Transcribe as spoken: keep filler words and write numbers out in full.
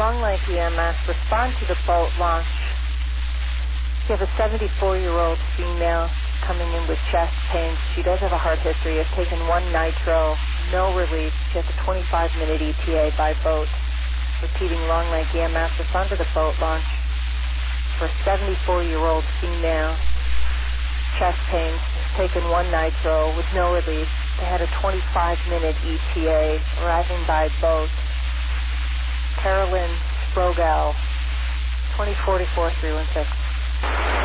Long Lake E M S, respond to the boat launch. You have a seventy-four-year-old female coming in with chest pains. She does have a heart history, has taken one nitro, no relief. She has a twenty-five minute E T A by boat. Repeating, Long Lake E M S, respond to the boat launch. For a seventy-four-year-old female, chest pains, has taken one nitro with no relief. They had a twenty-five minute E T A, arriving by boat. Carolyn Sprogel, twenty forty-four three one six.